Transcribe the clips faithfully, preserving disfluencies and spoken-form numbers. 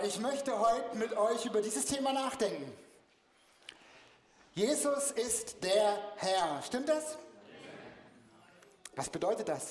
Ich möchte heute mit euch über dieses Thema nachdenken. Jesus ist der Herr. Stimmt das? Was bedeutet das?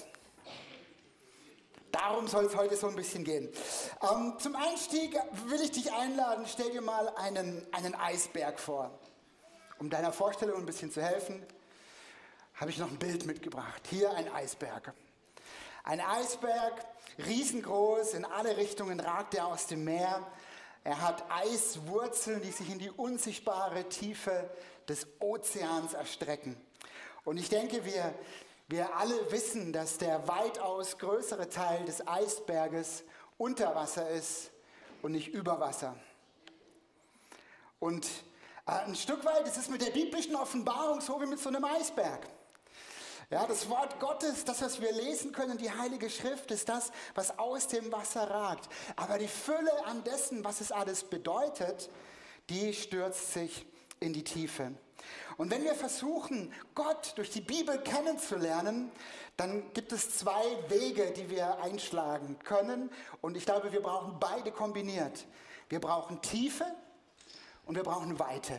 Darum soll es heute so ein bisschen gehen. Ähm, zum Einstieg will ich dich einladen, stell dir mal einen, einen Eisberg vor. Um deiner Vorstellung ein bisschen zu helfen, habe ich noch ein Bild mitgebracht. Hier ein Eisberg. Ein Eisberg, riesengroß, in alle Richtungen ragt er aus dem Meer. Er hat Eiswurzeln, die sich in die unsichtbare Tiefe des Ozeans erstrecken. Und ich denke, wir, wir alle wissen, dass der weitaus größere Teil des Eisberges unter Wasser ist und nicht über Wasser. Und äh, ein Stück weit ist es mit der biblischen Offenbarung so wie mit so einem Eisberg. Ja, das Wort Gottes, das, was wir lesen können, die Heilige Schrift, ist das, was aus dem Wasser ragt. Aber die Fülle an dessen, was es alles bedeutet, die stürzt sich in die Tiefe. Und wenn wir versuchen, Gott durch die Bibel kennenzulernen, dann gibt es zwei Wege, die wir einschlagen können. Und ich glaube, wir brauchen beide kombiniert. Wir brauchen Tiefe und wir brauchen Weite.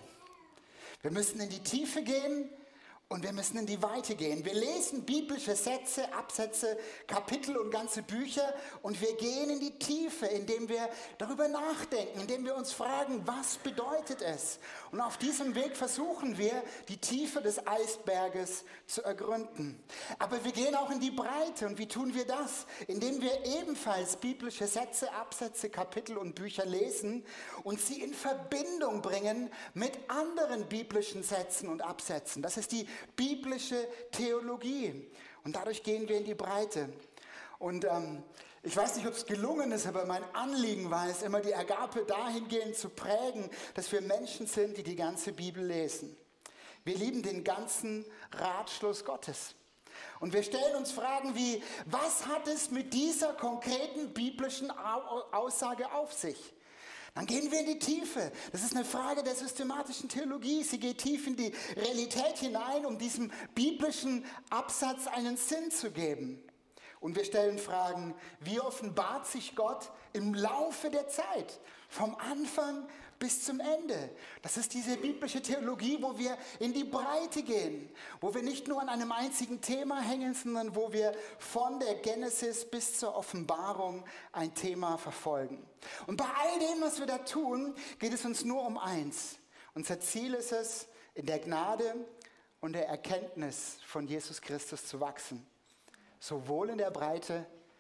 Wir müssen in die Tiefe gehen. Und wir müssen in die Weite gehen. Wir lesen biblische Sätze, Absätze, Kapitel und ganze Bücher und wir gehen in die Tiefe, indem wir darüber nachdenken, indem wir uns fragen, was bedeutet es? Und auf diesem Weg versuchen wir, die Tiefe des Eisberges zu ergründen. Aber wir gehen auch in die Breite. Und wie tun wir das? Indem wir ebenfalls biblische Sätze, Absätze, Kapitel und Bücher lesen und sie in Verbindung bringen mit anderen biblischen Sätzen und Absätzen. Das ist die biblische Theologie. Und dadurch gehen wir in die Breite. Und ähm, ich weiß nicht, ob es gelungen ist, aber mein Anliegen war es, immer die Agape dahingehend zu prägen, dass wir Menschen sind, die die ganze Bibel lesen. Wir lieben den ganzen Ratschluss Gottes. Und wir stellen uns Fragen wie, was hat es mit dieser konkreten biblischen Aussage auf sich? Dann gehen wir in die Tiefe. Das ist eine Frage der systematischen Theologie. Sie geht tief in die Realität hinein, um diesem biblischen Absatz einen Sinn zu geben. Und wir stellen Fragen, wie offenbart sich Gott im Laufe der Zeit, vom Anfang bis zum Ende. Das ist diese biblische Theologie, wo wir in die Breite gehen, wo wir nicht nur an einem einzigen Thema hängen, sondern wo wir von der Genesis bis zur Offenbarung ein Thema verfolgen. Und bei all dem, was wir da tun, geht es uns nur um eins. Unser Ziel ist es, in der Gnade und der Erkenntnis von Jesus Christus zu wachsen. Sowohl in der Breite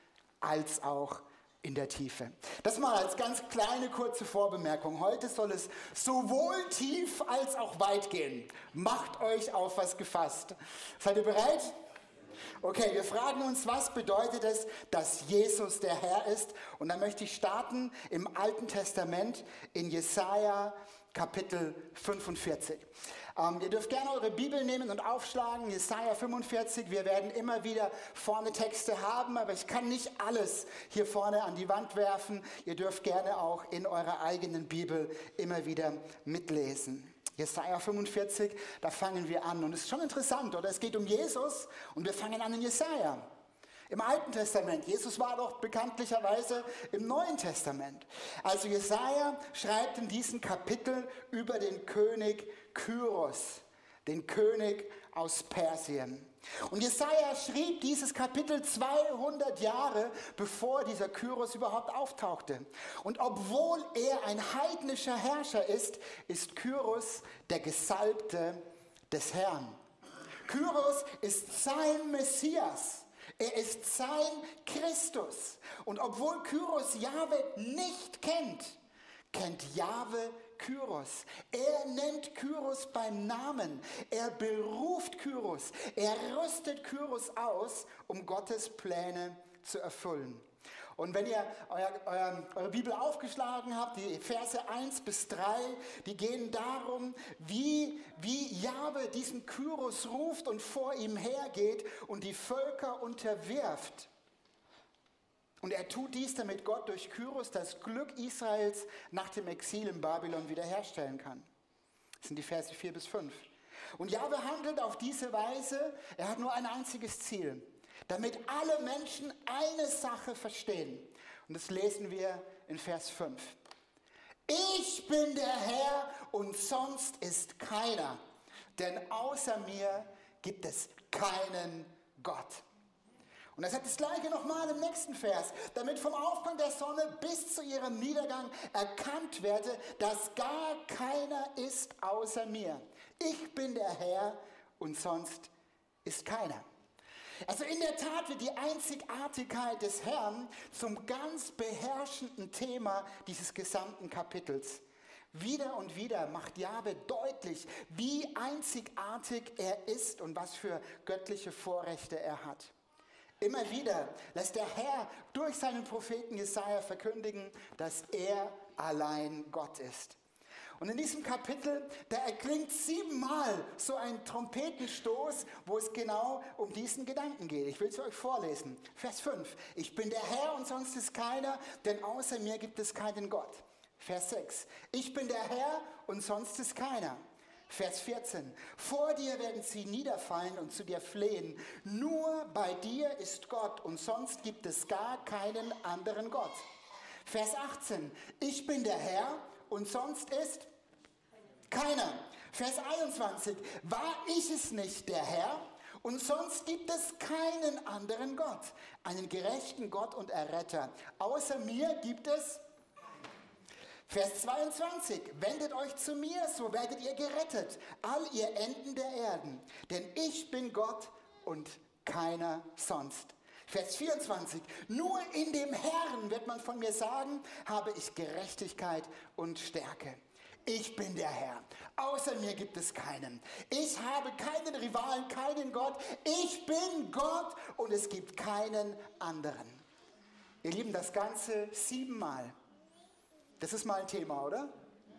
als auch in der Tiefe. Das mal als ganz kleine, kurze Vorbemerkung. Heute soll es sowohl tief als auch weit gehen. Macht euch auf was gefasst. Seid ihr bereit? Okay, wir fragen uns, was bedeutet es, dass Jesus der Herr ist? Und dann möchte ich starten im Alten Testament in Jesaja Kapitel fünfundvierzig. Ähm, ihr dürft gerne eure Bibel nehmen und aufschlagen, Jesaja fünfundvierzig. Wir werden immer wieder vorne Texte haben, aber ich kann nicht alles hier vorne an die Wand werfen. Ihr dürft gerne auch in eurer eigenen Bibel immer wieder mitlesen. Jesaja fünfundvierzig, da fangen wir an. Und es ist schon interessant, oder? Es geht um Jesus und wir fangen an in Jesaja. Im Alten Testament. Jesus war doch bekanntlicherweise im Neuen Testament. Also Jesaja schreibt in diesem Kapitel über den König Kyros, den König aus Persien. Und Jesaja schrieb dieses Kapitel zweihundert Jahre, bevor dieser Kyros überhaupt auftauchte. Und obwohl er ein heidnischer Herrscher ist, ist Kyros der Gesalbte des Herrn. Kyros ist sein Messias. Er ist sein Christus. Und obwohl Kyros Jahwe nicht kennt, kennt Jahwe Kyros. Er nennt Kyros beim Namen. Er beruft Kyros. Er rüstet Kyros aus, um Gottes Pläne zu erfüllen. Und wenn ihr euer, euer, eure Bibel aufgeschlagen habt, die Verse eins bis drei, die gehen darum, wie, wie Jahwe diesen Kyros ruft und vor ihm hergeht und die Völker unterwirft. Und er tut dies, damit Gott durch Kyros das Glück Israels nach dem Exil in Babylon wiederherstellen kann. Das sind die Verse vier bis fünf. Und Jahwe handelt auf diese Weise, er hat nur ein einziges Ziel, damit alle Menschen eine Sache verstehen. Und das lesen wir in Vers fünf. Ich bin der Herr und sonst ist keiner, denn außer mir gibt es keinen Gott. Und das hat das Gleiche nochmal im nächsten Vers, damit vom Aufgang der Sonne bis zu ihrem Niedergang erkannt werde, dass gar keiner ist außer mir. Ich bin der Herr und sonst ist keiner. Also in der Tat wird die Einzigartigkeit des Herrn zum ganz beherrschenden Thema dieses gesamten Kapitels. Wieder und wieder macht Jahwe deutlich, wie einzigartig er ist und was für göttliche Vorrechte er hat. Immer wieder lässt der Herr durch seinen Propheten Jesaja verkündigen, dass er allein Gott ist. Und in diesem Kapitel, da erklingt siebenmal so ein Trompetenstoß, wo es genau um diesen Gedanken geht. Ich will es euch vorlesen. Vers fünf. Ich bin der Herr und sonst ist keiner, denn außer mir gibt es keinen Gott. Vers sechs. Ich bin der Herr und sonst ist keiner. Vers vierzehn. Vor dir werden sie niederfallen und zu dir flehen. Nur bei dir ist Gott und sonst gibt es gar keinen anderen Gott. Vers achtzehn. Ich bin der Herr und sonst ist keiner. Vers einundzwanzig. War ich es nicht, der Herr? Und sonst gibt es keinen anderen Gott, einen gerechten Gott und Erretter. Außer mir gibt es Vers zweiundzwanzig, wendet euch zu mir, so werdet ihr gerettet, all ihr Enden der Erden, denn ich bin Gott und keiner sonst. Vers vierundzwanzig, nur in dem Herrn wird man von mir sagen, habe ich Gerechtigkeit und Stärke. Ich bin der Herr, außer mir gibt es keinen. Ich habe keinen Rivalen, keinen Gott. Ich bin Gott und es gibt keinen anderen. Ihr Lieben, das Ganze siebenmal. Das ist mal ein Thema, oder?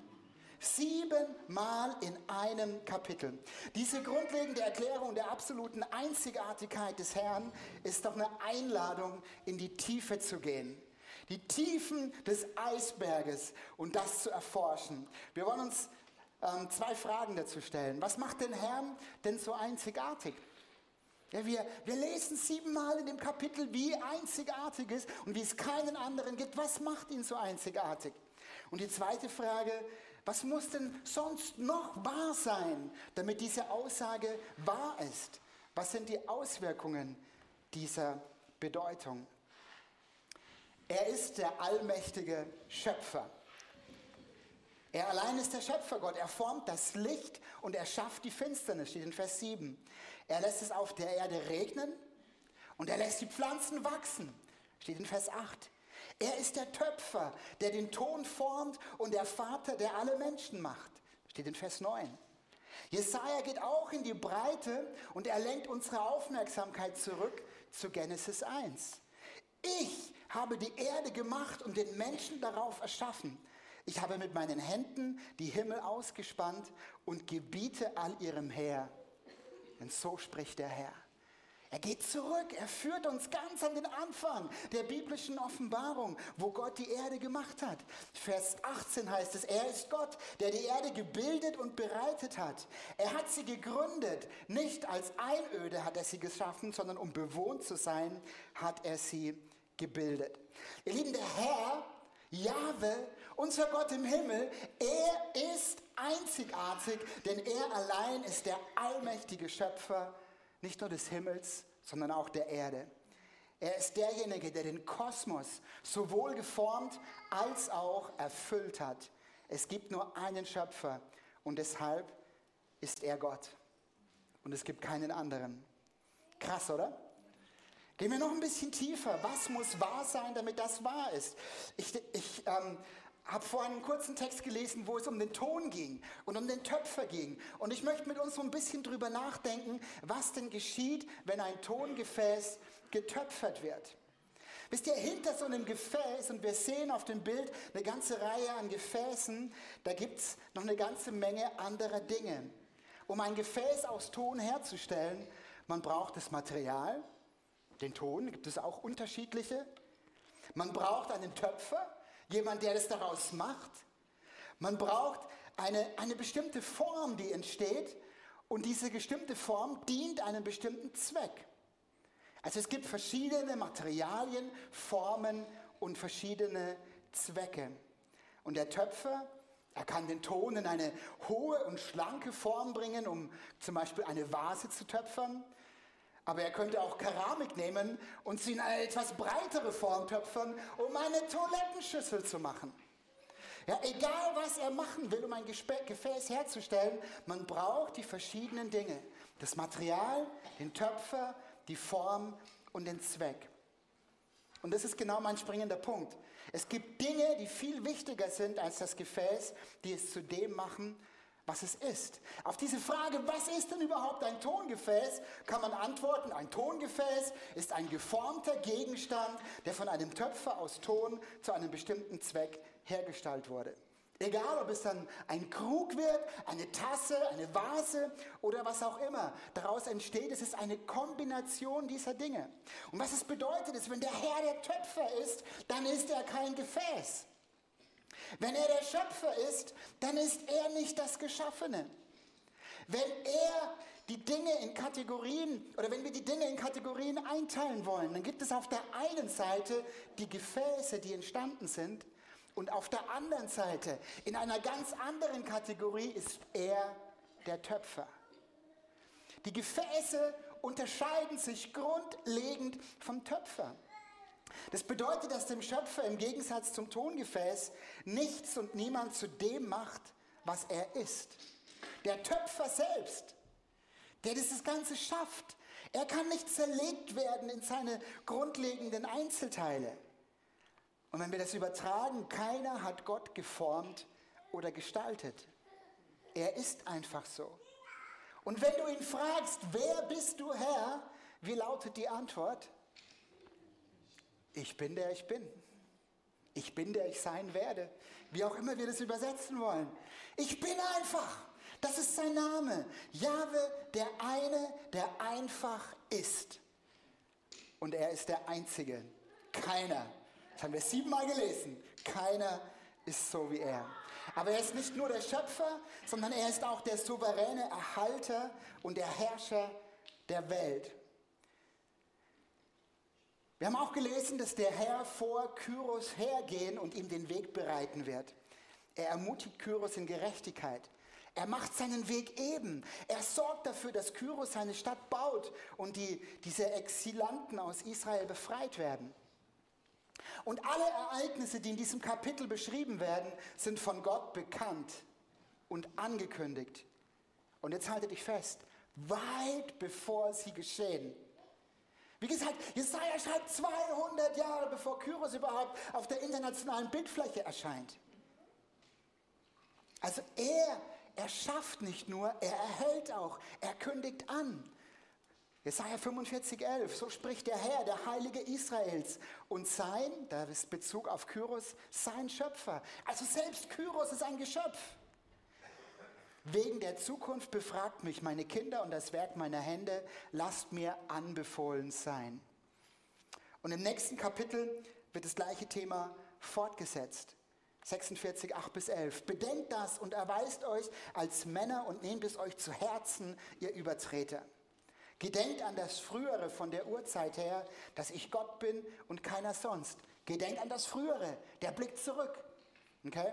Siebenmal in einem Kapitel. Diese grundlegende Erklärung der absoluten Einzigartigkeit des Herrn ist doch eine Einladung, in die Tiefe zu gehen. Die Tiefen des Eisberges und das zu erforschen. Wir wollen uns ähm, zwei Fragen dazu stellen. Was macht den Herrn denn so einzigartig? Ja, wir, wir lesen siebenmal in dem Kapitel, wie einzigartig ist und wie es keinen anderen gibt. Was macht ihn so einzigartig? Und die zweite Frage, was muss denn sonst noch wahr sein, damit diese Aussage wahr ist? Was sind die Auswirkungen dieser Bedeutung? Er ist der allmächtige Schöpfer. Er allein ist der Schöpfergott. Er formt das Licht und er schafft die Finsternis, steht in Vers sieben. Er lässt es auf der Erde regnen und er lässt die Pflanzen wachsen, steht in Vers acht. Er ist der Töpfer, der den Ton formt und der Vater, der alle Menschen macht, steht in Vers neun. Jesaja geht auch in die Breite und er lenkt unsere Aufmerksamkeit zurück zu Genesis eins. Ich habe die Erde gemacht und den Menschen darauf erschaffen. Ich habe mit meinen Händen die Himmel ausgespannt und gebiete all ihrem Heer. Denn so spricht der Herr. Er geht zurück, er führt uns ganz an den Anfang der biblischen Offenbarung, wo Gott die Erde gemacht hat. Vers achtzehn heißt es, er ist Gott, der die Erde gebildet und bereitet hat. Er hat sie gegründet, nicht als Einöde hat er sie geschaffen, sondern um bewohnt zu sein, hat er sie gebildet. Ihr Lieben, der Herr, Jahwe, unser Gott im Himmel, er ist einzigartig, denn er allein ist der allmächtige Schöpfer, nicht nur des Himmels, sondern auch der Erde. Er ist derjenige, der den Kosmos sowohl geformt als auch erfüllt hat. Es gibt nur einen Schöpfer und deshalb ist er Gott. Und es gibt keinen anderen. Krass, oder? Gehen wir noch ein bisschen tiefer. Was muss wahr sein, damit das wahr ist? Ich, ich ähm, habe vorhin einen kurzen Text gelesen, wo es um den Ton ging und um den Töpfer ging. Und ich möchte mit uns so ein bisschen drüber nachdenken, was denn geschieht, wenn ein Tongefäß getöpfert wird. Wisst ihr, hinter so einem Gefäß, und wir sehen auf dem Bild eine ganze Reihe an Gefäßen, da gibt es noch eine ganze Menge anderer Dinge. Um ein Gefäß aus Ton herzustellen, man braucht das Material, den Ton, gibt es auch unterschiedliche. Man braucht einen Töpfer, jemand, der das daraus macht. Man braucht eine, eine bestimmte Form, die entsteht. Und diese bestimmte Form dient einem bestimmten Zweck. Also es gibt verschiedene Materialien, Formen und verschiedene Zwecke. Und der Töpfer, er kann den Ton in eine hohe und schlanke Form bringen, um zum Beispiel eine Vase zu töpfern. Aber er könnte auch Keramik nehmen und sie in eine etwas breitere Form töpfern, um eine Toilettenschüssel zu machen. Ja, egal was er machen will, um ein Gefäß herzustellen, man braucht die verschiedenen Dinge. Das Material, den Töpfer, die Form und den Zweck. Und das ist genau mein springender Punkt. Es gibt Dinge, die viel wichtiger sind als das Gefäß, die es zu dem machen, was es ist. Auf diese Frage, was ist denn überhaupt ein Tongefäß, kann man antworten, ein Tongefäß ist ein geformter Gegenstand, der von einem Töpfer aus Ton zu einem bestimmten Zweck hergestellt wurde. Egal, ob es dann ein Krug wird, eine Tasse, eine Vase oder was auch immer daraus entsteht, es ist eine Kombination dieser Dinge. Und was es bedeutet ist, wenn der Herr der Töpfer ist, dann ist er kein Gefäß. Wenn er der Schöpfer ist, dann ist er nicht das Geschaffene. Wenn er die Dinge in Kategorien, oder wenn wir die Dinge in Kategorien einteilen wollen, dann gibt es auf der einen Seite die Gefäße, die entstanden sind, und auf der anderen Seite, in einer ganz anderen Kategorie, ist er der Töpfer. Die Gefäße unterscheiden sich grundlegend vom Töpfer. Das bedeutet, dass dem Schöpfer im Gegensatz zum Tongefäß nichts und niemand zu dem macht, was er ist. Der Töpfer selbst, der das Ganze schafft, er kann nicht zerlegt werden in seine grundlegenden Einzelteile. Und wenn wir das übertragen, keiner hat Gott geformt oder gestaltet. Er ist einfach so. Und wenn du ihn fragst, wer bist du, Herr, wie lautet die Antwort? Ich bin, der ich bin. Ich bin, der ich sein werde. Wie auch immer wir das übersetzen wollen. Ich bin einfach. Das ist sein Name. Jahwe, der eine, der einfach ist. Und er ist der Einzige. Keiner. Das haben wir siebenmal gelesen. Keiner ist so wie er. Aber er ist nicht nur der Schöpfer, sondern er ist auch der souveräne Erhalter und der Herrscher der Welt. Wir haben auch gelesen, dass der Herr vor Kyros hergehen und ihm den Weg bereiten wird. Er ermutigt Kyros in Gerechtigkeit. Er macht seinen Weg eben. Er sorgt dafür, dass Kyros seine Stadt baut und die, diese Exilanten aus Israel befreit werden. Und alle Ereignisse, die in diesem Kapitel beschrieben werden, sind von Gott bekannt und angekündigt. Und jetzt halte dich fest, weit bevor sie geschehen. Wie gesagt, Jesaja schreibt zweihundert Jahre, bevor Kyros überhaupt auf der internationalen Bildfläche erscheint. Also er, er schafft nicht nur, er erhält auch, er kündigt an. Jesaja fünfundvierzig, elf, so spricht der Herr, der Heilige Israels. Und sein, da ist Bezug auf Kyros, sein Schöpfer. Also selbst Kyros ist ein Geschöpf. Wegen der Zukunft befragt mich meine Kinder und das Werk meiner Hände, lasst mir anbefohlen sein. Und im nächsten Kapitel wird das gleiche Thema fortgesetzt. sechsundvierzig, acht bis elf. Bedenkt das und erweist euch als Männer und nehmt es euch zu Herzen, ihr Übertreter. Gedenkt an das Frühere von der Urzeit her, dass ich Gott bin und keiner sonst. Gedenkt an das Frühere, der Blick zurück. Okay?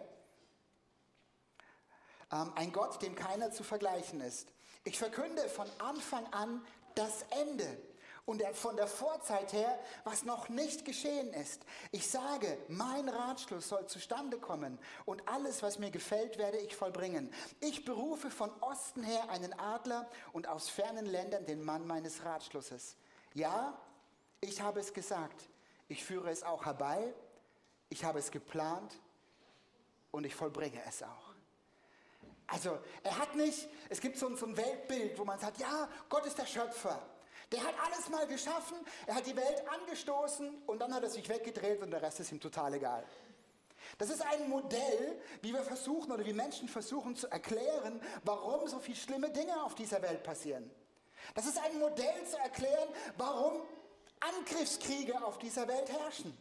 Ein Gott, dem keiner zu vergleichen ist. Ich verkünde von Anfang an das Ende und von der Vorzeit her, was noch nicht geschehen ist. Ich sage, mein Ratschluss soll zustande kommen und alles, was mir gefällt, werde ich vollbringen. Ich berufe von Osten her einen Adler und aus fernen Ländern den Mann meines Ratschlusses. Ja, ich habe es gesagt. Ich führe es auch herbei. Ich habe es geplant und ich vollbringe es auch. Also, er hat nicht, es gibt so, so ein Weltbild, wo man sagt, ja, Gott ist der Schöpfer. Der hat alles mal geschaffen, er hat die Welt angestoßen und dann hat er sich weggedreht und der Rest ist ihm total egal. Das ist ein Modell, wie wir versuchen oder wie Menschen versuchen zu erklären, warum so viele schlimme Dinge auf dieser Welt passieren. Das ist ein Modell zu erklären, warum Angriffskriege auf dieser Welt herrschen.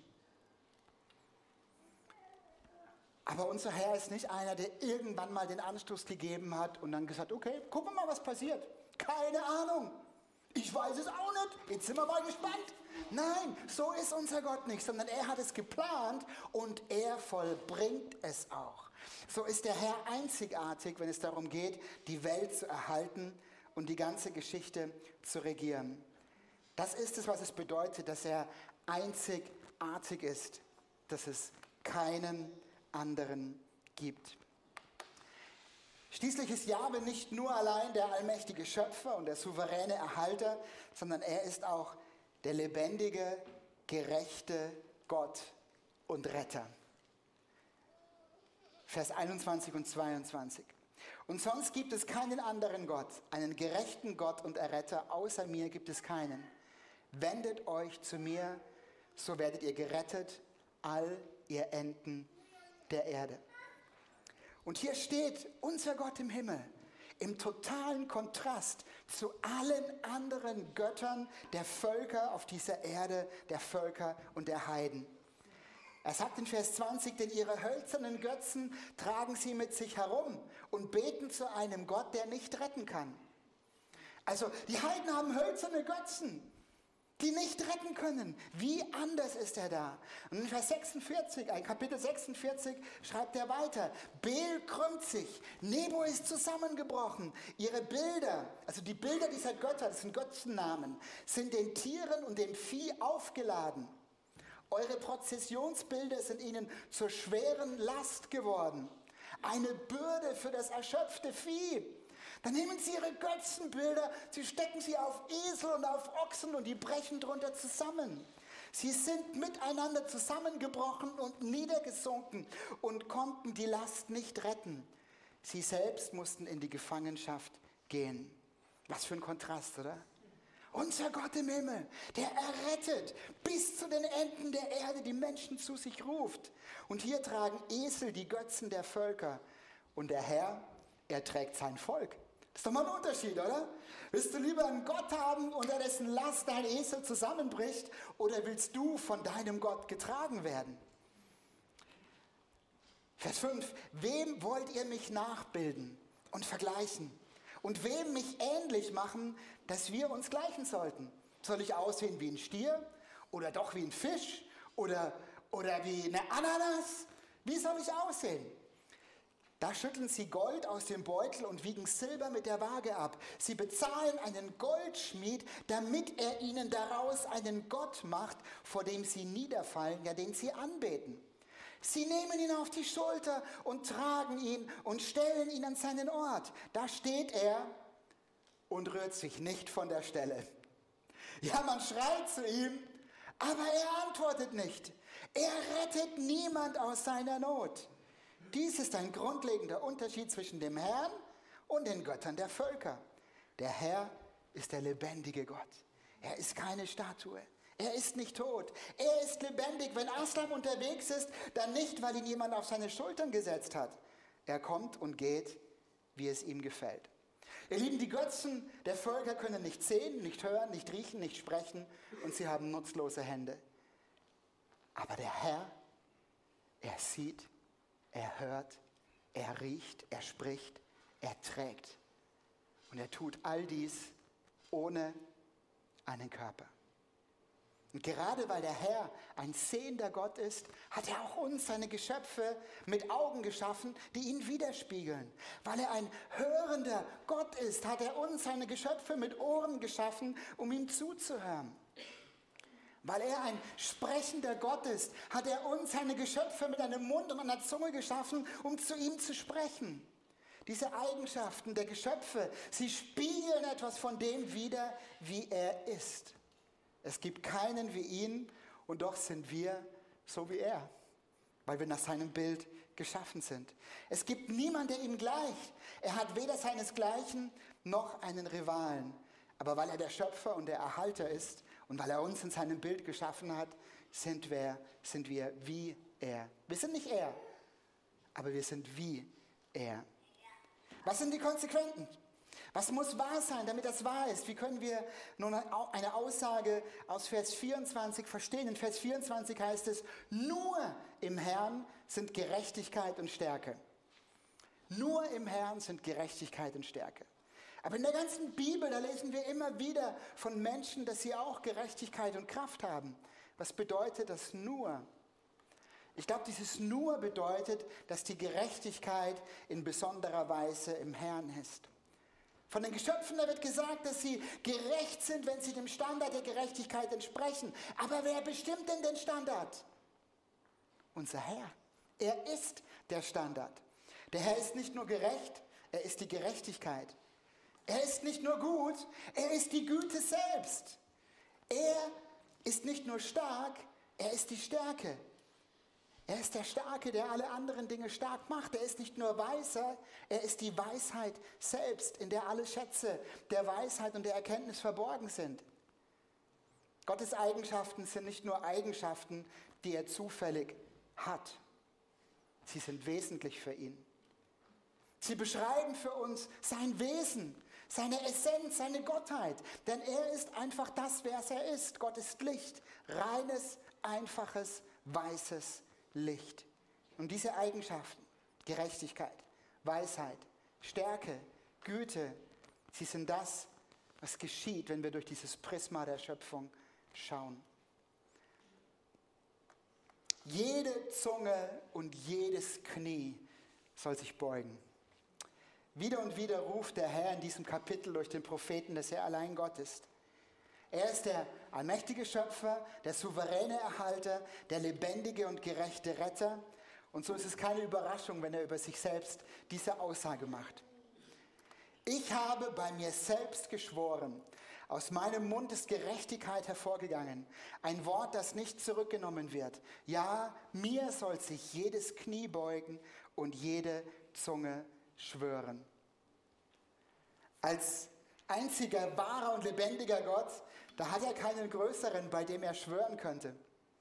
Aber unser Herr ist nicht einer, der irgendwann mal den Anstoß gegeben hat und dann gesagt, okay, gucken wir mal, was passiert. Keine Ahnung. Ich weiß es auch nicht. Jetzt sind wir mal gespannt. Nein, so ist unser Gott nicht, sondern er hat es geplant und er vollbringt es auch. So ist der Herr einzigartig, wenn es darum geht, die Welt zu erhalten und die ganze Geschichte zu regieren. Das ist es, was es bedeutet, dass er einzigartig ist, dass es keinen anderen gibt. Schließlich ist Jahwe nicht nur allein der allmächtige Schöpfer und der souveräne Erhalter, sondern er ist auch der lebendige, gerechte Gott und Retter. Vers einundzwanzig und zweiundzwanzig. Und sonst gibt es keinen anderen Gott, einen gerechten Gott und Erretter, außer mir gibt es keinen. Wendet euch zu mir, so werdet ihr gerettet, all ihr Enden der Erde. Und hier steht unser Gott im Himmel im totalen Kontrast zu allen anderen Göttern der Völker auf dieser Erde, der Völker und der Heiden. Er sagt in Vers zwanzig, denn ihre hölzernen Götzen tragen sie mit sich herum und beten zu einem Gott, der nicht retten kann. Also die Heiden haben hölzerne Götzen, die nicht retten können. Wie anders ist er da? Und in Vers sechsundvierzig, ein Kapitel sechsundvierzig, schreibt er weiter. Bel krümmt sich, Nebo ist zusammengebrochen. Ihre Bilder, also die Bilder dieser Götter, das sind Götzennamen, sind den Tieren und dem Vieh aufgeladen. Eure Prozessionsbilder sind ihnen zur schweren Last geworden. Eine Bürde für das erschöpfte Vieh. Dann nehmen sie ihre Götzenbilder, sie stecken sie auf Esel und auf Ochsen und die brechen drunter zusammen. Sie sind miteinander zusammengebrochen und niedergesunken und konnten die Last nicht retten. Sie selbst mussten in die Gefangenschaft gehen. Was für ein Kontrast, oder? Unser Gott im Himmel, der errettet bis zu den Enden der Erde die Menschen zu sich ruft. Und hier tragen Esel die Götzen der Völker. Und der Herr, er trägt sein Volk. Das ist doch mal ein Unterschied, oder? Willst du lieber einen Gott haben, unter dessen Last dein Esel zusammenbricht, oder willst du von deinem Gott getragen werden? Vers fünf. Wem wollt ihr mich nachbilden und vergleichen? Und wem mich ähnlich machen, dass wir uns gleichen sollten? Soll ich aussehen wie ein Stier? Oder doch wie ein Fisch? Oder, oder wie eine Ananas? Wie soll ich aussehen? Da schütteln sie Gold aus dem Beutel und wiegen Silber mit der Waage ab. Sie bezahlen einen Goldschmied, damit er ihnen daraus einen Gott macht, vor dem sie niederfallen, ja, den sie anbeten. Sie nehmen ihn auf die Schulter und tragen ihn und stellen ihn an seinen Ort. Da steht er und rührt sich nicht von der Stelle. Ja, man schreit zu ihm, aber er antwortet nicht. Er rettet niemand aus seiner Not. Dies ist ein grundlegender Unterschied zwischen dem Herrn und den Göttern der Völker. Der Herr ist der lebendige Gott. Er ist keine Statue. Er ist nicht tot. Er ist lebendig. Wenn Aslam unterwegs ist, dann nicht, weil ihn jemand auf seine Schultern gesetzt hat. Er kommt und geht, wie es ihm gefällt. Ihr Lieben, die Götzen der Völker können nicht sehen, nicht hören, nicht riechen, nicht sprechen und sie haben nutzlose Hände. Aber der Herr, er sieht, er hört, er riecht, er spricht, er trägt. Und er tut all dies ohne einen Körper. Und gerade weil der Herr ein sehender Gott ist, hat er auch uns, seine Geschöpfe, mit Augen geschaffen, die ihn widerspiegeln. Weil er ein hörender Gott ist, hat er uns, seine Geschöpfe, mit Ohren geschaffen, um ihm zuzuhören. Weil er ein sprechender Gott ist, hat er uns, seine Geschöpfe, mit einem Mund und einer Zunge geschaffen, um zu ihm zu sprechen. Diese Eigenschaften der Geschöpfe, sie spiegeln etwas von dem wider, wie er ist. Es gibt keinen wie ihn und doch sind wir so wie er, weil wir nach seinem Bild geschaffen sind. Es gibt niemanden, der ihm gleicht. Er hat weder seinesgleichen noch einen Rivalen. Aber weil er der Schöpfer und der Erhalter ist und weil er uns in seinem Bild geschaffen hat, sind wir, sind wir wie er. Wir sind nicht er, aber wir sind wie er. Was sind die Konsequenzen? Was muss wahr sein, damit das wahr ist? Wie können wir nun eine Aussage aus Vers vierundzwanzig verstehen? In Vers vierundzwanzig heißt es, nur im Herrn sind Gerechtigkeit und Stärke. Nur im Herrn sind Gerechtigkeit und Stärke. Aber in der ganzen Bibel, da lesen wir immer wieder von Menschen, dass sie auch Gerechtigkeit und Kraft haben. Was bedeutet das nur? Ich glaube, dieses nur bedeutet, dass die Gerechtigkeit in besonderer Weise im Herrn ist. Von den Geschöpfen, da wird gesagt, dass sie gerecht sind, wenn sie dem Standard der Gerechtigkeit entsprechen. Aber wer bestimmt denn den Standard? Unser Herr. Er ist der Standard. Der Herr ist nicht nur gerecht, er ist die Gerechtigkeit. Er ist nicht nur gut, er ist die Güte selbst. Er ist nicht nur stark, er ist die Stärke. Er ist der Starke, der alle anderen Dinge stark macht. Er ist nicht nur weiser, er ist die Weisheit selbst, in der alle Schätze der Weisheit und der Erkenntnis verborgen sind. Gottes Eigenschaften sind nicht nur Eigenschaften, die er zufällig hat. Sie sind wesentlich für ihn. Sie beschreiben für uns sein Wesen, seine Essenz, seine Gottheit. Denn er ist einfach das, wer er ist. Gott ist Licht, reines, einfaches, weißes Licht. Und diese Eigenschaften, Gerechtigkeit, Weisheit, Stärke, Güte, sie sind das, was geschieht, wenn wir durch dieses Prisma der Schöpfung schauen. Jede Zunge und jedes Knie soll sich beugen. Wieder und wieder ruft der Herr in diesem Kapitel durch den Propheten, dass er allein Gott ist. Er ist der allmächtige Schöpfer, der souveräne Erhalter, der lebendige und gerechte Retter. Und so ist es keine Überraschung, wenn er über sich selbst diese Aussage macht. Ich habe bei mir selbst geschworen, aus meinem Mund ist Gerechtigkeit hervorgegangen, ein Wort, das nicht zurückgenommen wird. Ja, mir soll sich jedes Knie beugen und jede Zunge schwören. Als einziger wahrer und lebendiger Gott, da hat er keinen größeren, bei dem er schwören könnte.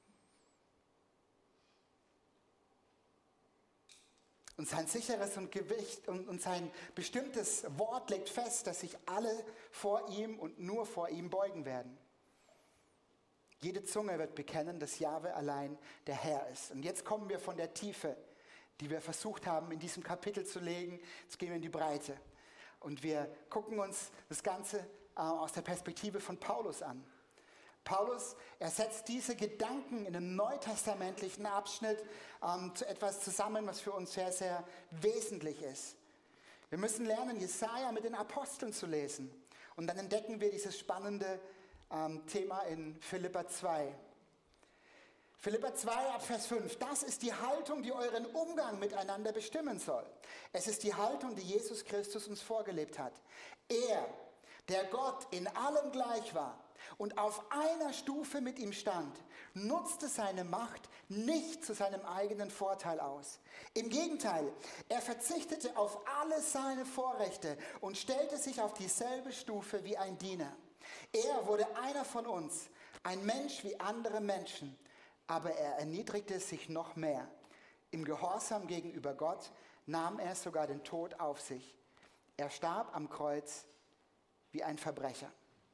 Und sein sicheres und Gewicht und, und sein bestimmtes Wort legt fest, dass sich alle vor ihm und nur vor ihm beugen werden. Jede Zunge wird bekennen, dass Jahwe allein der Herr ist. Und jetzt kommen wir von der Tiefe, die wir versucht haben, in diesem Kapitel zu legen. Jetzt gehen wir in die Breite. Und wir gucken uns das Ganze äh, aus der Perspektive von Paulus an. Paulus, er setzt diese Gedanken in einem neutestamentlichen Abschnitt ähm, zu etwas zusammen, was für uns sehr, sehr wesentlich ist. Wir müssen lernen, Jesaja mit den Aposteln zu lesen. Und dann entdecken wir dieses spannende ähm, Thema in Philipper zwei. Philipper zwei, ab Vers fünf. Das ist die Haltung, die euren Umgang miteinander bestimmen soll. Es ist die Haltung, die Jesus Christus uns vorgelebt hat. Er, der Gott in allem gleich war und auf einer Stufe mit ihm stand, nutzte seine Macht nicht zu seinem eigenen Vorteil aus. Im Gegenteil, er verzichtete auf alle seine Vorrechte und stellte sich auf dieselbe Stufe wie ein Diener. Er wurde einer von uns, ein Mensch wie andere Menschen, aber er erniedrigte sich noch mehr. Im Gehorsam gegenüber Gott nahm er sogar den Tod auf sich. Er starb am Kreuz wie ein Verbrecher.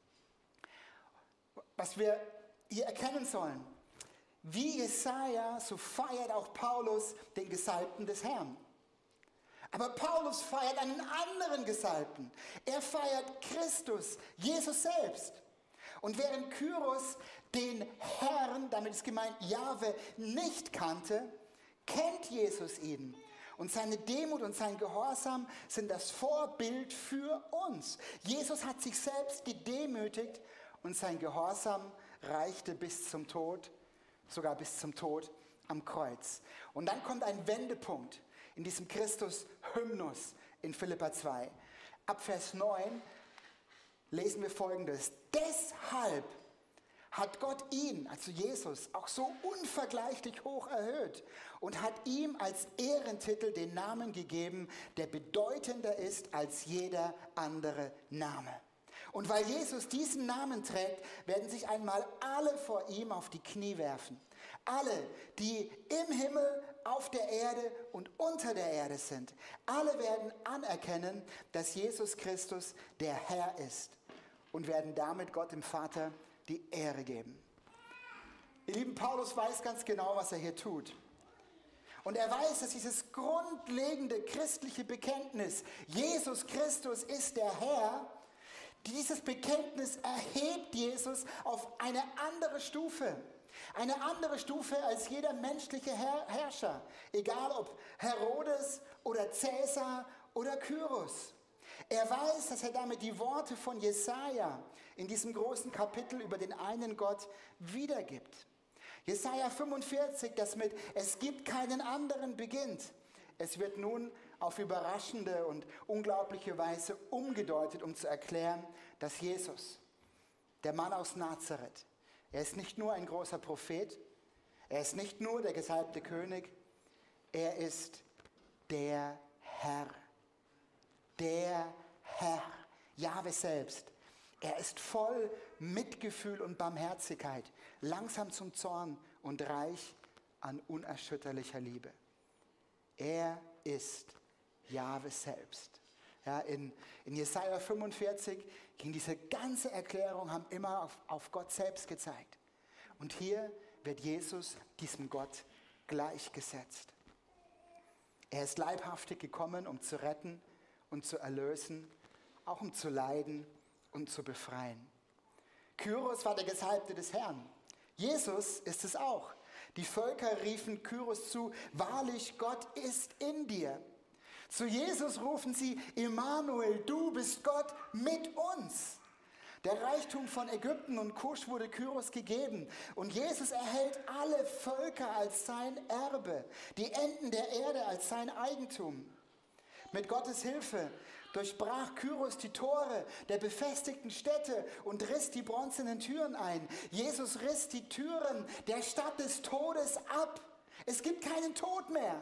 Was wir hier erkennen sollen, wie Jesaja, so feiert auch Paulus den Gesalbten des Herrn. Aber Paulus feiert einen anderen Gesalbten. Er feiert Christus, Jesus selbst. Und während Kyros den Herrn, damit ist gemeint Jahwe, nicht kannte, kennt Jesus ihn. Und seine Demut und sein Gehorsam sind das Vorbild für uns. Jesus hat sich selbst gedemütigt und sein Gehorsam reichte bis zum Tod, sogar bis zum Tod am Kreuz. Und dann kommt ein Wendepunkt in diesem Christus-Hymnus in Philipper zwei. Ab Vers neun lesen wir Folgendes. Deshalb hat Gott ihn, also Jesus, auch so unvergleichlich hoch erhöht und hat ihm als Ehrentitel den Namen gegeben, der bedeutender ist als jeder andere Name. Und weil Jesus diesen Namen trägt, werden sich einmal alle vor ihm auf die Knie werfen. Alle, die im Himmel, auf der Erde und unter der Erde sind. Alle werden anerkennen, dass Jesus Christus der Herr ist und werden damit Gott dem Vater die Ehre geben. Ihr lieben, Paulus weiß ganz genau, was er hier tut. Und er weiß, dass dieses grundlegende christliche Bekenntnis, Jesus Christus ist der Herr, dieses Bekenntnis erhebt Jesus auf eine andere Stufe. Eine andere Stufe als jeder menschliche Herr, Herrscher, egal ob Herodes oder Cäsar oder Kyros. Er weiß, dass er damit die Worte von Jesaja in diesem großen Kapitel über den einen Gott wiedergibt. Jesaja fünfundvierzig, das mit "Es gibt keinen anderen" beginnt. Es wird nun auf überraschende und unglaubliche Weise umgedeutet, um zu erklären, dass Jesus, der Mann aus Nazareth, er ist nicht nur ein großer Prophet, er ist nicht nur der gesalbte König, er ist der Herr. Der Herr, Jahwe selbst. Er ist voll Mitgefühl und Barmherzigkeit, langsam zum Zorn und reich an unerschütterlicher Liebe. Er ist Jahwe selbst. Ja, in, in Jesaja fünfundvierzig ging diese ganze Erklärung, haben immer auf, auf Gott selbst gezeigt. Und hier wird Jesus diesem Gott gleichgesetzt. Er ist leibhaftig gekommen, um zu retten und zu erlösen, auch um zu leiden und zu befreien. Kyros war der Gesalbte des Herrn. Jesus ist es auch. Die Völker riefen Kyros zu: Wahrlich, Gott ist in dir. Zu Jesus rufen sie: Immanuel, du bist Gott mit uns. Der Reichtum von Ägypten und Kusch wurde Kyros gegeben. Und Jesus erhält alle Völker als sein Erbe, die Enden der Erde als sein Eigentum. Mit Gottes Hilfe durchbrach Kyros die Tore der befestigten Städte und riss die bronzenen Türen ein. Jesus riss die Türen der Stadt des Todes ab. Es gibt keinen Tod mehr.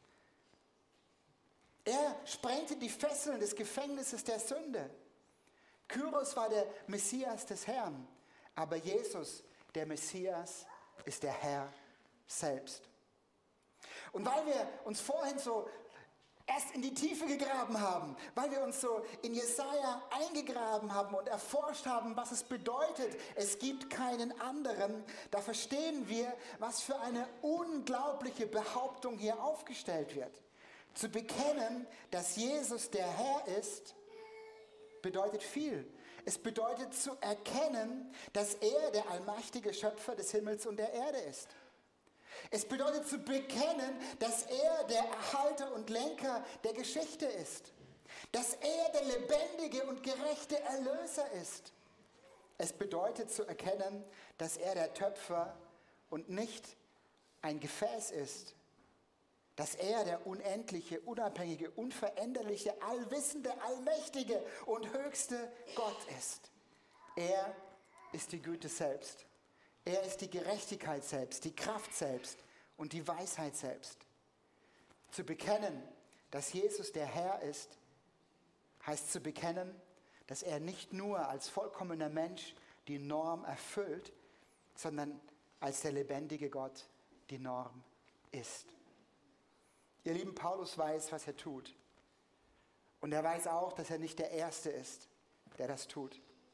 Er sprengte die Fesseln des Gefängnisses der Sünde. Kyros war der Messias des Herrn, aber Jesus, der Messias, ist der Herr selbst. Und weil wir uns vorhin so erst in die Tiefe gegraben haben, weil wir uns so in Jesaja eingegraben haben und erforscht haben, was es bedeutet, es gibt keinen anderen, da verstehen wir, was für eine unglaubliche Behauptung hier aufgestellt wird. Zu bekennen, dass Jesus der Herr ist, bedeutet viel. Es bedeutet zu erkennen, dass er der allmächtige Schöpfer des Himmels und der Erde ist. Es bedeutet zu bekennen, dass er der Erhalter und Lenker der Geschichte ist. Dass er der lebendige und gerechte Erlöser ist. Es bedeutet zu erkennen, dass er der Töpfer und nicht ein Gefäß ist. Dass er der unendliche, unabhängige, unveränderliche, allwissende, allmächtige und höchste Gott ist. Er ist die Güte selbst. Er ist die Gerechtigkeit selbst, die Kraft selbst und die Weisheit selbst. Zu bekennen, dass Jesus der Herr ist, heißt zu bekennen, dass er nicht nur als vollkommener Mensch die Norm erfüllt, sondern als der lebendige Gott die Norm ist. Ihr lieben, Paulus weiß, was er tut. Und er weiß auch, dass er nicht der Erste ist, der das tut.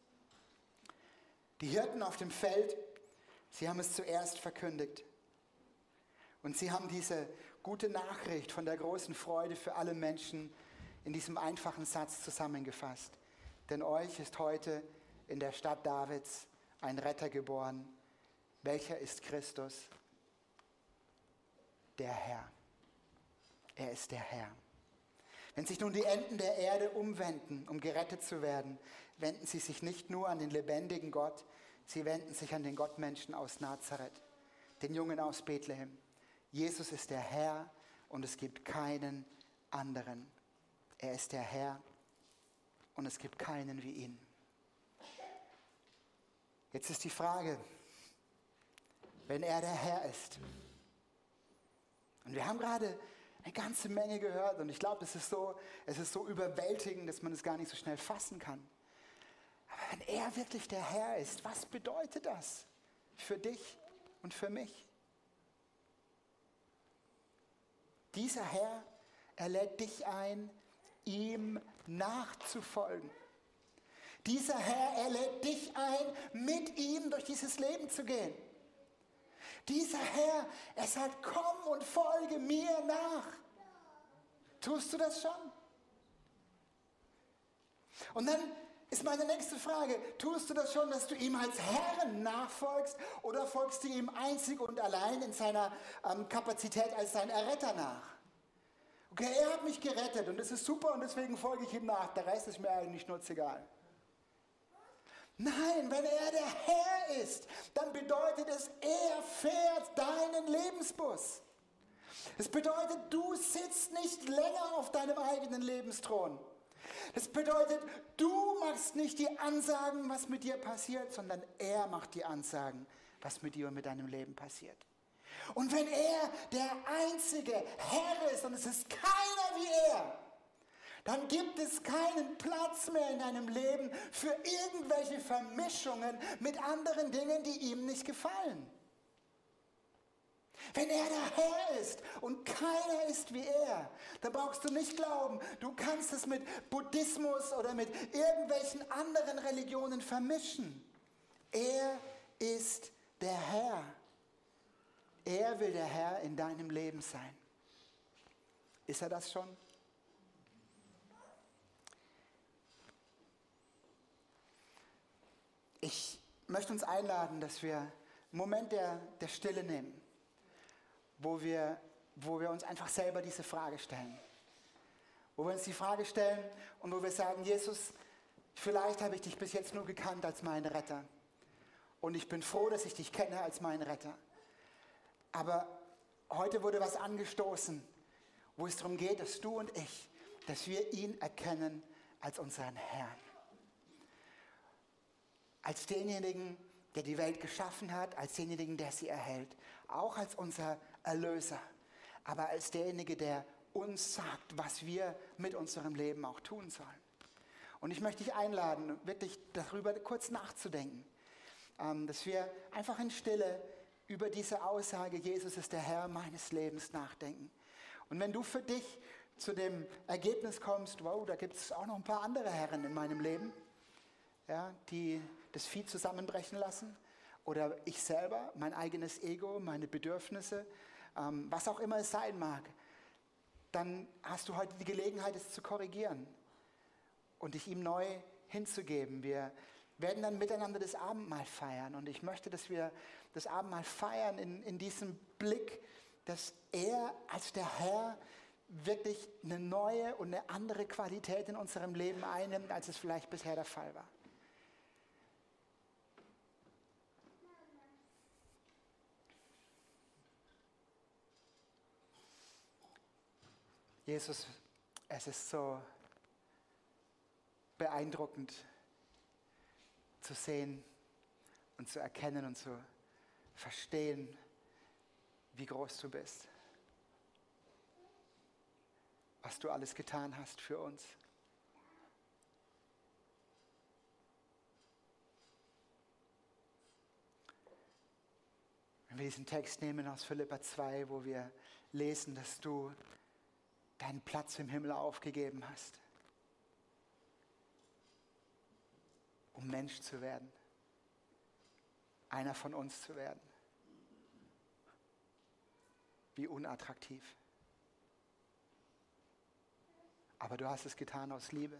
Die Hirten auf dem Feld, sie haben es zuerst verkündigt. Und sie haben diese gute Nachricht von der großen Freude für alle Menschen in diesem einfachen Satz zusammengefasst. Denn euch ist heute in der Stadt Davids ein Retter geboren. Welcher ist Christus? Der Herr. Er ist der Herr. Wenn sich nun die Enden der Erde umwenden, um gerettet zu werden, wenden sie sich nicht nur an den lebendigen Gott, sie wenden sich an den Gottmenschen aus Nazareth, den Jungen aus Bethlehem. Jesus ist der Herr und es gibt keinen anderen. Er ist der Herr und es gibt keinen wie ihn. Jetzt ist die Frage, wenn er der Herr ist, und wir haben gerade eine ganze Menge gehört und ich glaube, es ist so, es ist so überwältigend, dass man es gar nicht so schnell fassen kann. Aber wenn er wirklich der Herr ist, was bedeutet das für dich und für mich? Dieser Herr, er lädt dich ein, ihm nachzufolgen. Dieser Herr, er lädt dich ein, mit ihm durch dieses Leben zu gehen. Dieser Herr, er sagt, komm und folge mir nach. Tust du das schon? Und dann ist meine nächste Frage, tust du das schon, dass du ihm als Herrn nachfolgst oder folgst du ihm einzig und allein in seiner ähm, Kapazität als sein Erretter nach? Okay, er hat mich gerettet und das ist super und deswegen folge ich ihm nach. Der Rest ist mir eigentlich schnurzegal. Nein, wenn er der Herr ist, dann bedeutet es, er fährt deinen Lebensbus. Es bedeutet, du sitzt nicht länger auf deinem eigenen Lebensthron. Das bedeutet, du machst nicht die Ansagen, was mit dir passiert, sondern er macht die Ansagen, was mit dir und mit deinem Leben passiert. Und wenn er der einzige Herr ist und es ist keiner wie er, dann gibt es keinen Platz mehr in deinem Leben für irgendwelche Vermischungen mit anderen Dingen, die ihm nicht gefallen. Wenn er der Herr ist und keiner ist wie er, dann brauchst du nicht glauben, du kannst es mit Buddhismus oder mit irgendwelchen anderen Religionen vermischen. Er ist der Herr. Er will der Herr in deinem Leben sein. Ist er das schon? Ich möchte uns einladen, dass wir einen Moment der, der Stille nehmen, wo wir, wo wir uns einfach selber diese Frage stellen. Wo wir uns die Frage stellen und wo wir sagen, Jesus, vielleicht habe ich dich bis jetzt nur gekannt als meinen Retter. Und ich bin froh, dass ich dich kenne als meinen Retter. Aber heute wurde was angestoßen, wo es darum geht, dass du und ich, dass wir ihn erkennen als unseren Herrn. Als denjenigen, der die Welt geschaffen hat, als denjenigen, der sie erhält. Auch als unser Erlöser. Aber als derjenige, der uns sagt, was wir mit unserem Leben auch tun sollen. Und ich möchte dich einladen, wirklich darüber kurz nachzudenken. Dass wir einfach in Stille über diese Aussage, Jesus ist der Herr meines Lebens, nachdenken. Und wenn du für dich zu dem Ergebnis kommst, wow, da gibt es auch noch ein paar andere Herren in meinem Leben, ja, die das Vieh zusammenbrechen lassen, oder ich selber, mein eigenes Ego, meine Bedürfnisse, ähm, was auch immer es sein mag, dann hast du heute die Gelegenheit, es zu korrigieren und dich ihm neu hinzugeben. Wir werden dann miteinander das Abendmahl feiern. Und ich möchte, dass wir das Abendmahl feiern in, in diesem Blick, dass er als der Herr wirklich eine neue und eine andere Qualität in unserem Leben einnimmt, als es vielleicht bisher der Fall war. Jesus, es ist so beeindruckend zu sehen und zu erkennen und zu verstehen, wie groß du bist. Was du alles getan hast für uns. Wenn wir diesen Text nehmen aus Philipper zwei, wo wir lesen, dass du deinen Platz im Himmel aufgegeben hast, um Mensch zu werden, einer von uns zu werden. Wie unattraktiv. Aber du hast es getan aus Liebe.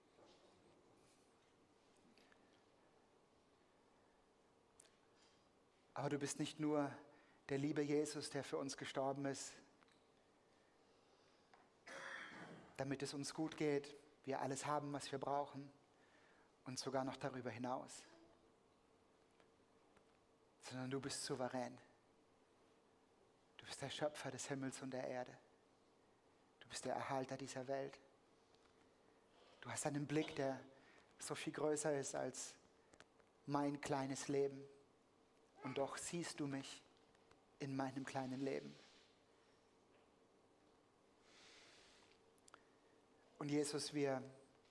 Aber du bist nicht nur der liebe Jesus, der für uns gestorben ist, damit es uns gut geht, wir alles haben, was wir brauchen und sogar noch darüber hinaus. Sondern du bist souverän. Du bist der Schöpfer des Himmels und der Erde. Du bist der Erhalter dieser Welt. Du hast einen Blick, der so viel größer ist als mein kleines Leben. Und doch siehst du mich in meinem kleinen Leben. Und Jesus, wir,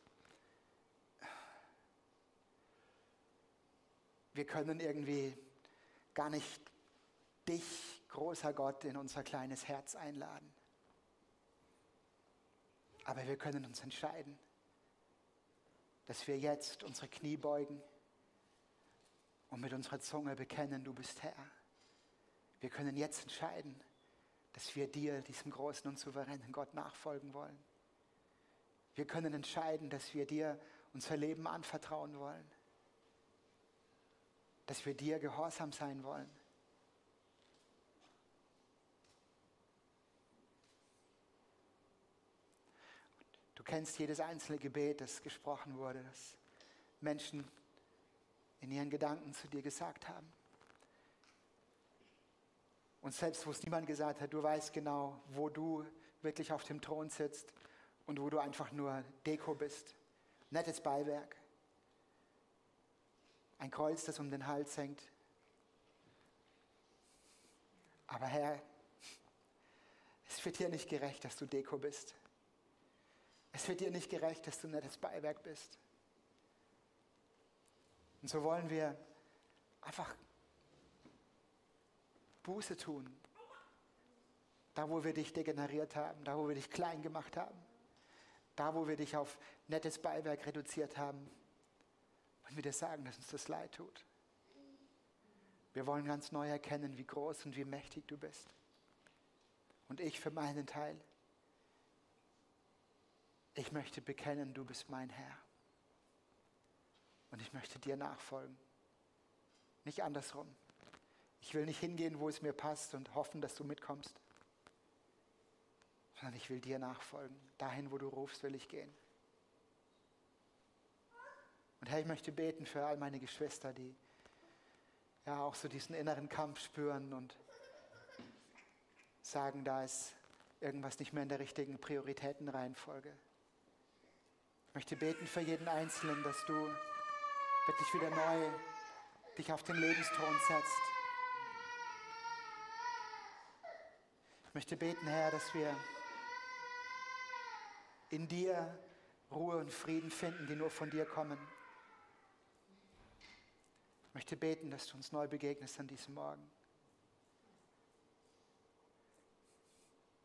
wir können irgendwie gar nicht dich, großer Gott, in unser kleines Herz einladen. Aber wir können uns entscheiden, dass wir jetzt unsere Knie beugen und mit unserer Zunge bekennen, du bist Herr. Wir können jetzt entscheiden, dass wir dir, diesem großen und souveränen Gott, nachfolgen wollen. Wir können entscheiden, dass wir dir unser Leben anvertrauen wollen. Dass wir dir gehorsam sein wollen. Du kennst jedes einzelne Gebet, das gesprochen wurde, das Menschen in ihren Gedanken zu dir gesagt haben. Und selbst wo es niemand gesagt hat, du weißt genau, wo du wirklich auf dem Thron sitzt und wo du einfach nur Deko bist. Nettes Beiwerk. Ein Kreuz, das um den Hals hängt. Aber Herr, es wird dir nicht gerecht, dass du Deko bist. Es wird dir nicht gerecht, dass du nettes Beiwerk bist. Und so wollen wir einfach Buße tun. Da, wo wir dich degeneriert haben, da, wo wir dich klein gemacht haben, da, wo wir dich auf nettes Beiwerk reduziert haben. Und wir dir sagen, dass uns das leid tut. Wir wollen ganz neu erkennen, wie groß und wie mächtig du bist. Und ich für meinen Teil, ich möchte bekennen, du bist mein Herr. Und ich möchte dir nachfolgen. Nicht andersrum. Ich will nicht hingehen, wo es mir passt und hoffen, dass du mitkommst. Sondern ich will dir nachfolgen. Dahin, wo du rufst, will ich gehen. Und Herr, ich möchte beten für all meine Geschwister, die ja auch so diesen inneren Kampf spüren und sagen, da ist irgendwas nicht mehr in der richtigen Prioritätenreihenfolge. Ich möchte beten für jeden Einzelnen, dass du wirklich wieder neu dich auf den Lebensthron setzt. Ich möchte beten, Herr, dass wir in dir Ruhe und Frieden finden, die nur von dir kommen. Ich möchte beten, dass du uns neu begegnest an diesem Morgen.